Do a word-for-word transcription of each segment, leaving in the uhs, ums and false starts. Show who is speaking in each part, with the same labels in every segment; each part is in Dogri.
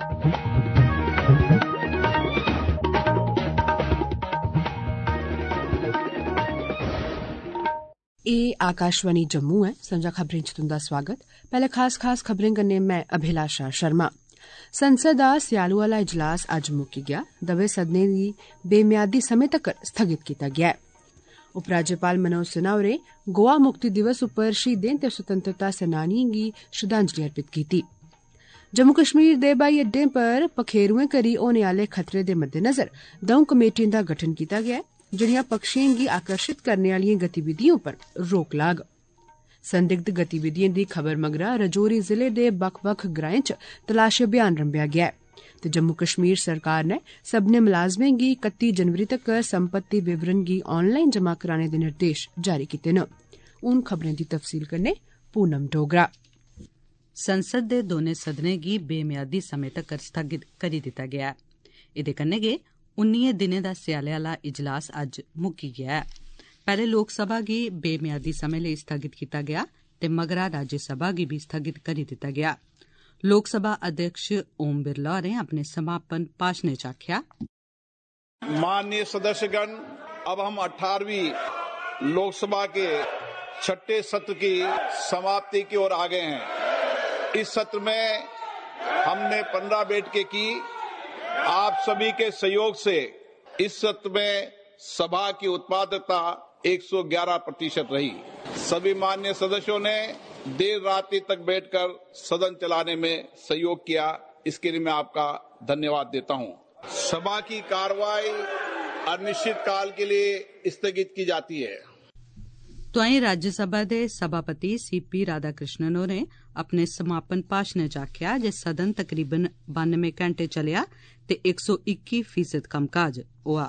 Speaker 1: ए आकाशवाणी जम्मू है। संजा खबरें च तुंदा स्वागत। पहले खास खास खबरें कन्नै मैं अभिलाषा शर्मा। संसद दा स्यालू आला इजलास अज्ज मुक्की गया। दवे सदनें गी बेमियादी समें तक्कर स्थगित कीता गेआ ऐ। उपराज्यपाल मनोज सिन्हा होरें गोवा मुक्ति दिवस उप्पर शहीदें ते स्वतंत्रता सेनानियें गी श्रद्धांजलि अर्पित कीती। जम्मू कश्मीर दे ब्हाई अड्डें पर पखेरुएं करी होने आले खतरे दे मद्देनजर दऊं कमेटियें दा गठन कीता गेआ ऐ, जेड़ियां पक्षियें गी आकर्षित करने आलियें गतिविधियों पर रोक लाग। संदिग्ध गतिविधियें दी खबर मगरा रजौरी जिले दे बक्ख बक्ख ग्राएं च तलाशी अभियान रंभेआ गेआ ऐ ते जम्मू कश्मीर सरकार ने सब्भनें मुलाजमें गी इकत्ती जनवरी तक्कर संपत्ति विवरण गी ऑनलाइन जमा कराने दे निर्देश जारी कीते न। हून खबरें दी तफसील कन्नै पूनम डोगरा।
Speaker 2: संसद दे दोनें सदनें गी बेमियादी समें तक्कर स्थगित करी दित्ता गेआ ऐ। एह्दे कन्नै गै उन्नियें दिनें दा स्याले आला इजलास अज्ज मुक्की गेआ ऐ। पैह्ले लोकसभा गी बेमियादी समें लेई स्थगित कीता गेआ ते मगरा राज्यसभा गी भी स्थगित करी दित्ता गेआ। लोकसभा अध्यक्ष ओम बिरला होरें अपने समापन भाषण च आखेआ,
Speaker 3: माननीय सदस्यगण, अब हम अठारहवीं लोकसभा के छठे सत्र की समाप्ति की ओर आ गए हैं। इस सत्र में हमने पंद्रह बैठकें की। आप सभी के सहयोग से इस सत्र में सभा की उत्पादकता एक सौ ग्यारह प्रतिशत रही। सभी माननीय सदस्यों ने देर रात्रि तक बैठकर सदन चलाने में सहयोग किया, इसके लिए मैं आपका धन्यवाद देता हूं। सभा की कार्रवाई अनिश्चित काल के लिए स्थगित की जाती है।
Speaker 2: तोआईं राज्यसभा दे सभापति सी पी राधाकृष्णन होरें अपने समापन भाषण च आखेआ जे सदन तकरीबन बानवे घैंटे चलेआ ते एक सौ इक्की फीसद कम्मकाज होआ।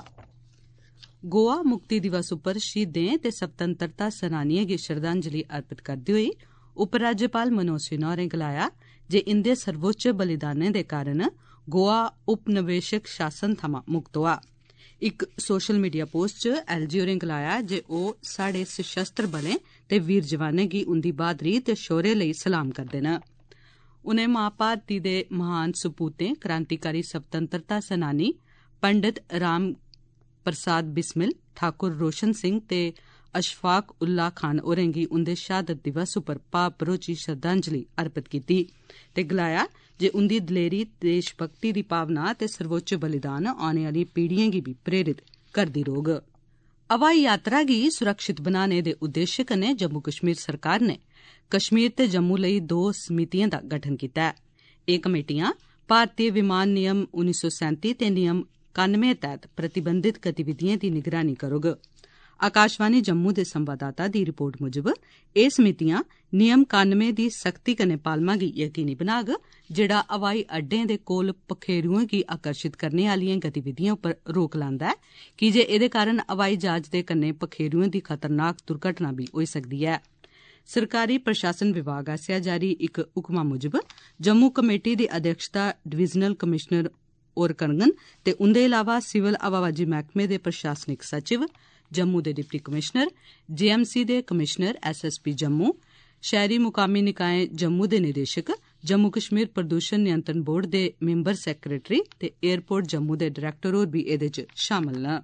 Speaker 2: गोवा मुक्ति दिवस उप्पर शहीदें ते स्वतंत्रता सेनानियें गी श्रद्धांजलि अर्पित करदे होई उपराज्यपाल मनोज सिन्हा होरें गलाया जे इंदे सर्वोच्च बलिदानें दे कारण गोवा उपनिवेशक शासन थमां मुक्त होआ। इक सोशल मीडिया पोस्ट च एलजी होरें गलाया जे ओह साढ़े सशस्त्र बलें ते वीर जवानें गी उंदी बहादरी ते शौर्य लेई सलाम करदे न। उनें मां भारती दे महान सपूतें क्रांतिकारी स्वतंत्रता सेनानी पंडित राम प्रसाद बिस्मिल, ठाकुर रोशन सिंह ते अशफाक उल्ला खान होरें गी उंदे शहादत दिवस उप्पर भाव भरोची श्रद्धांजलि अर्पित कीती ते गलाया जे उंदी दलेरी, देशभक्ति दी भावना ते सर्वोच्च बलिदान औने आह्ली पीढ़ियें गी भी प्रेरित करदी रौह्ग। हवाई यात्रा गी सुरक्षित बनाने दे उद्देश्य कन्नै जम्मू कश्मीर सरकार ने कश्मीर ते जम्मू लेई दो समितियें दा गठन कीता ऐ। एह् कमेटियां भारतीय विमान नियम उन्नी सौ सैंती ते नियम कानवे तैह्त प्रतिबंधित गतिविधियें दी निगरानी करोग। आकाशवाणी जम्मू दे संवाददाता दी रिपोर्ट मुजब एह् समितियां नियम कानवे दी सख्ती कन्नै पालमा गी यकीनी बनाग, जेड़ा हवाई अड्डें दे कोल पखेरुएं गी आकर्षित करने आलियें गतिविधियें उप्पर रोक लांदा ऐ, कीजे एह्दे कारण हवाई जहाज दे कन्नै पखेरुएं दी खतरनाक दुर्घटना भी होई सकदी ऐ। सरकारी प्रशासन विभाग आसेआ जारी इक हुक्मा मुजब जम्मू कमेटी दी अध्यक्षता डिवीजनल कमिशनर होर करङन ते उंदे इलावा सिविल हवाबाजी मैह्कमे दे प्रशासनिक सचिव, जम्मू दे डिप्टी कमिशनर, जेएमसी दे कमिशनर, एसएसपी जम्मू, शहरी मुकामी निकाय जम्मू दे निदेशक, जम्मू कश्मीर प्रदूषण नियंत्रण बोर्ड दे मैंबर सैक्रेटरी ते एयरपोर्ट जम्मू दे डायरैक्टर होर भी एह्दे च शामल न।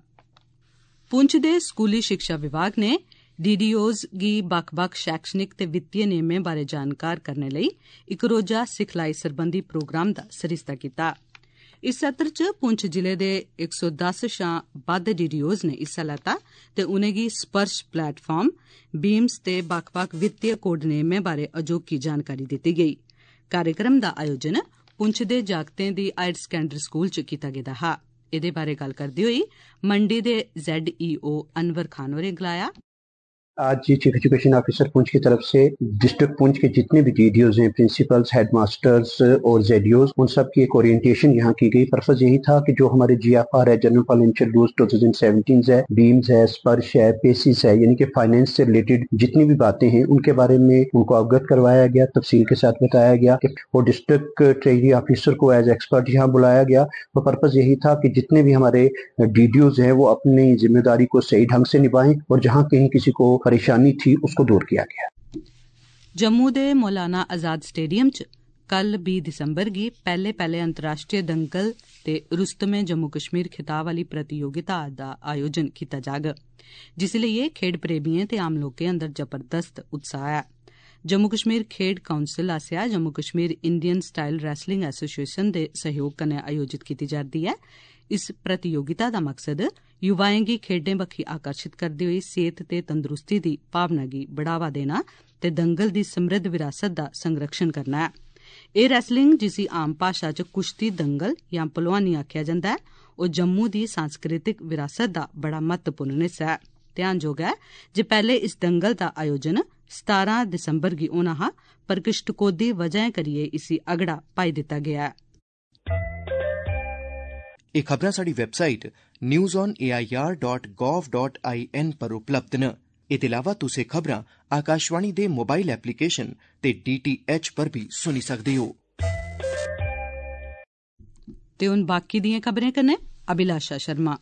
Speaker 2: पुंछ दे स्कूली शिक्षा विभाग ने डीडीओज गी बक्ख बक्ख शैक्षणिक ते वित्तीय नियमें बारै जानकार करने लेई इक रोजा सिखलाई सरबंधी प्रोग्राम दा सरिस्ता कीता। इस सत्र च पुंछ जिले दे इक सौ दस शां बद्द डीडीओज ने हिस्सा लैता ते उनेंगी स्पर्श प्लेटफार्म, बीम्स ते बक्ख बक्ख वित्तीय कोड नियमें बारै अजोकी जानकारी दित्ती गेई। कार्यक्रम दा आयोजन पुंछ दे जागतें दी हायर सकैंडरी स्कूल च कीता गेदा हा। एह्दे बारै गल्ल करदे होई मंडी दे जेडईओ अनवर खान होरें गलाया,
Speaker 4: आज चीफ एजुकेशन ऑफिसर पुंछ की तरफ से डिस्ट्रिक्ट पुंछ के जितने भी डीडीओज हैं, प्रिंसिपल्स, हेडमास्टर्स और जेडीओज, उन सब की एक ओरिएंटेशन यहाँ की गई। पर्पज यही था कि जो हमारे जीएफआर है, जनरल फाइनेंशियल रूल्स दो हज़ार सत्रह है, बीम्स है, स्पर्श है, पेसिस है, यानी कि फाइनेंस से रिलेटेड जितनी भी बातें हैं उनके बारे में उनको अवगत करवाया गया, तफसील के साथ बताया गया। और डिस्ट्रिक्ट ट्रेजरी ऑफिसर को एज एक्सपर्ट यहाँ बुलाया गया। तो पर्पज यही था कि जितने भी हमारे डीडीओज हैं वो अपनी जिम्मेदारी को सही ढंग से निभाएं और जहाँ कहीं किसी को परेशानी थी उसको दूर किया गया।
Speaker 2: जम्मू दे मौलाना आजाद स्टेडियम च कल बीह् दिसंबर गी पैहले पैहले अंतर्राष्ट्रीय दंगल ते रुस्तमे जम्मू कश्मीर खिताब आली प्रतियोगिता दा आयोजन कीता जाग, जिस लेई खेड प्रेमियें ते आम लोकें अंदर जबरदस्त उत्साह ऐ। जम्मू कश्मीर खेड काउंसिल आसेआ Jammu Kashmir Indian style wrestling association दे सहयोग कन्नै आयोजित कीती जा'रदी ऐ। इस प्रतियोगिता दा मकसद युवाएं गी खेड्डें बक्खी आकर्षित करदे होई सेहत ते तंदरुस्ती दी भावना गी बढ़ावा देना ते दंगल दी समृद्ध विरासत दा संरक्षण करना ऐ। एह् रैसलिंग, जिसी आम भाशा च कुश्ती दंगल जां पहलवानी आखेआ जंदा ऐ, ओह् जम्मू दी सांस्कृतिक विरासत दा बड़ा महत्वपूर्ण हिस्सा ऐ। ध्यानजोग ऐ जे पैहले इस दंगल दा आयोजन सतारां दिसंबर गी होना हा, पर किश टकोह्दी वजहें करियै इसी अगड़ा पाई दित्ता गेआ ऐ।
Speaker 5: एह् खबरां साढ़ी website news on A I R dot gov dot I N पर उपलब्ध न। एह्दे अलावा तुस एह् खबरां आकाशवाणी दे मोबाइल एप्लीकेशन ते डी टी एच पर भी सुनी सकदे हो।
Speaker 2: ते हुन बाकी दियें खबरें कन्नै अभिलाषा शर्मा।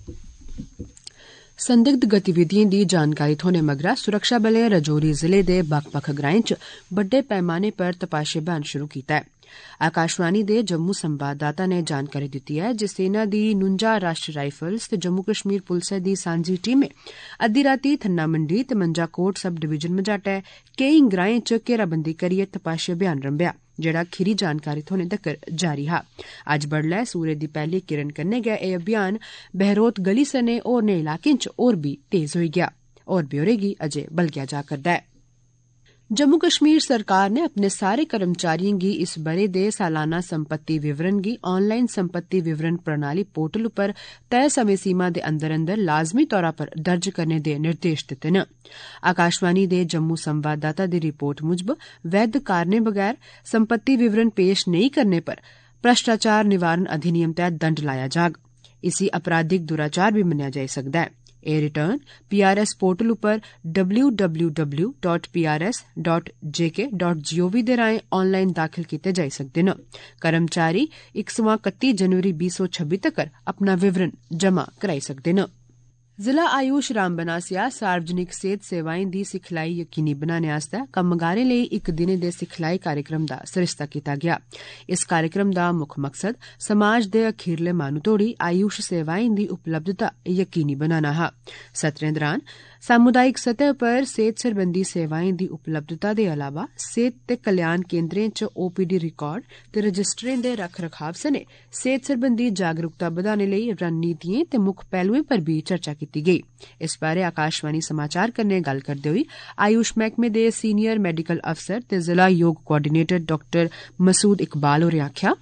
Speaker 1: संदिग्ध गतिविधियें दी जानकारी थ्होने मगरा सुरक्षा बलें रजौरी जिले दे बक्ख बक्ख ग्राएं च बड्डे पैमाने पर तपाशी अभियान शुरू कीता है। आकाशवाणी दे जम्मू संवाददाता ने जानकारी दित्ती है जे सेना दी नुंजा राष्ट्रीय राइफल्स ते जम्मू कश्मीर पुलसै दी सांझी टीमें अद्दी रातीं थन्ना मंडी ते मंजाकोट सब डिवीजन मझाटै केई ग्राएं च घेराबंदी करियै तपाशी अभियान रंभेआ, जेड़ा खीरी जानकारी थ्होने तक्कर जारी हा। अज्ज बडलै सूरज दी पैहली किरण कन्नै गै एह् अभियान बहरोत गली सने होरनें इलाकें च होर भी तेज होई गेआ। होर ब्यौरे गी अजें बलगेआ जा करदा ऐ। जम्मू कश्मीर सरकार ने अपने सारे कर्मचारियों गी इस बरे दे सालाना संपत्ति विवरण गी ऑनलाइन संपत्ति विवरण प्रणाली पोर्टल उप्पर तय समें सीमा दे अंदर अंदर लाजमी तौरा पर दर्ज करने दे निर्देश दित्ते न। आकाशवाणी दे जम्मू संवाददाता दी रिपोर्ट मुजब वैध कारणें बगैर संपत्ति विवरण पेश नेईं करने पर भ्रष्टाचार निवारण अधिनियम तैह्त दंड लाया जाग। इसी अपराधिक दुराचार भी मन्नेआ जाई सकदा है। एह् रिटर्न पीआरएस पोर्टल उप्पर W W W dot P R S dot J K dot G O V दे राएं ऑनलाइन दाखल कीते जाई सकदे न। कर्मचारी इक सोयां कत्ती जनवरी बीह् सौ छब्बी तक्कर अपना विवरण जमा कराई सकदे न। जिला आयुष रामबन आसेआ सार्वजनिक सेहत सेवाएं दी सिखलाई यकीनी बनाने आस्तै कम्मगारें लेई इक दिनै दे सिखलाई कार्यक्रम दा सरिस्ता कीता गेआ। इस कार्यक्रम दा मुक्ख मकसद समाज दे अखीरले माह्नू तोड़ी आयुष सेवाएं दी उपलब्धता यकीनी बनाना हा। सत्रें दौरान सामुदायिक सतह पर सेहत सरबंधी सेवाएं दी उपलब्धता दे अलावा सेहत ते कल्याण केन्द्रें च ओपीडी रिकार्ड ते रजिस्टरें दे रख रखाव सने सेहत सरबंधी जागरूकता बधाने लेई रणनीतिएं ते मुक्ख पहलुएं पर भी चर्चा कीती गेई। इस बारे आकाशवाणी समाचार कन्नै गल्ल करदे होई आयुष मैह्कमे दे सीनियर मैडिकल अफसर ते जिला योग कोआर्डिनेटर डॉक्टर मसूद इकबाल होरें आखेआ,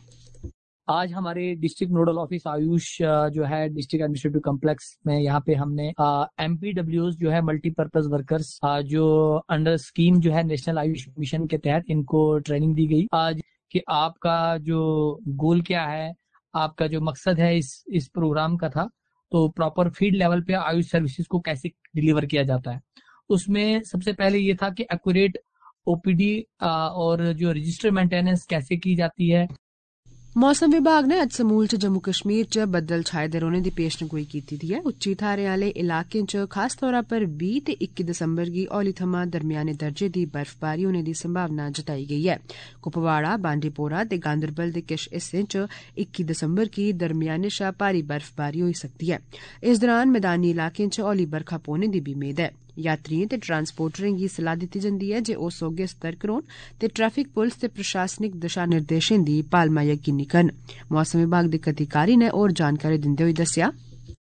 Speaker 6: आज हमारे डिस्ट्रिक्ट नोडल ऑफिस आयुष जो है डिस्ट्रिक्ट एडमिनिस्ट्रेटिव कॉम्प्लेक्स में यहाँ पे हमने एमपीडब्ल्यूज जो है मल्टीपर्पज वर्कर्स जो अंडर स्कीम जो है नेशनल आयुष मिशन के तहत इनको ट्रेनिंग दी गई आज कि आपका जो गोल क्या है, आपका जो मकसद है इस इस प्रोग्राम का था, तो प्रॉपर फील्ड लेवल पे आयुष सर्विसेज को कैसे डिलीवर किया जाता है। उसमें सबसे पहले ये था कि एक्यूरेट ओपीडी और जो रजिस्टर मेंटेनेंस कैसे की जाती है।
Speaker 1: मौसम विभाग ने अज्ज समूल च जम्मू कश्मीर च बद्दल छाए दे रौह्ने दी पेशनगोई कीती दी है। उच्ची थाहरें आले इलाकें च खास तौरा पर बीह् ते इक्की दिसंबर गी हौली थमां दरम्याने दर्जे दी बर्फबारी होने दी संभावना जताई गेई ऐ। कुपवाड़ा, बांडीपोरा ते गांदरबल दे किश हिस्सें च इक्की दिसंबर गी दरम्याने शा भारी बर्फबारी होई सकदी ऐ। इस दौरान मैदानी इलाकें च हौली बरखा पौने दी बी मेद ऐ। यात्रिएं ते ट्रांसपोर्टरें गी सलाह दित्ती जंदी ऐ जे ओह् सौह्गे सतर्क रौह्न ते ट्रैफिक पुलस ते प्रशासनिक दिशा निर्देशें दी पालमा यकीनी करन। मौसम विभाग दे इक अधिकारी ने होर जानकारी दिंदे होई दस्सेआ,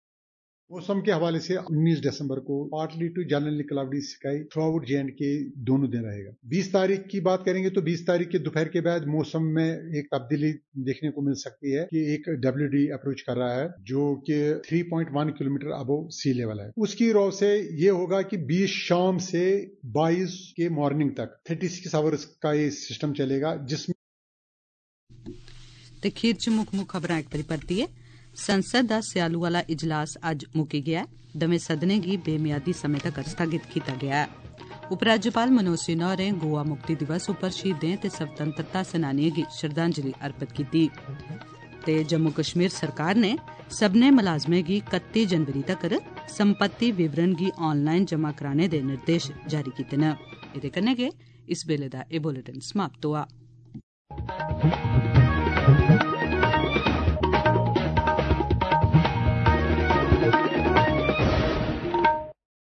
Speaker 7: मौसम के हवाले से उन्नीस दिसंबर को partly to generally cloudy sky throughout J and K दोनों दिन रहेगा। बीस तारीख की बात करेंगे तो बीस तारीख के दोपहर के बाद मौसम में एक तब्दीली देखने को मिल सकती है कि एक डब्ल्यूडी अप्रोच कर रहा है जो कि तीन पॉइंट एक किलोमीटर अबव सी लेवल है। उसकी रौ से ये होगा कि बीस शाम से बाईस के मॉर्निंग तक छत्तीस आवर्स का ये सिस्टम चलेगा, जिसमें
Speaker 2: ते खीर च मुक्ख मुक्ख खबरां इक बारी परतियै। संसद दा स्यालू आला इजलास अज्ज मुक्की गेआ ऐ। दमें सदनें गी बेमियादी समें तक्कर स्थगित कीता गेआ ऐ। उपराज्यपाल मनोज सिन्हा होरें गोवा मुक्ति दिवस उप्पर शहीदें ते स्वतंत्रता सेनानियें गी श्रद्धांजलि अर्पित कीती। ते जम्मू कश्मीर सरकार ने सब्भनें मलाजमें गी कत्ती जनवरी तक्कर संपत्ति विवरण गी ऑनलाइन जमा कराने दे निर्देश जारी कीते न। एह्दे कन्नै गै इस बेल्ले दा एह् बुलेटिन समाप्त होआ।
Speaker 4: है।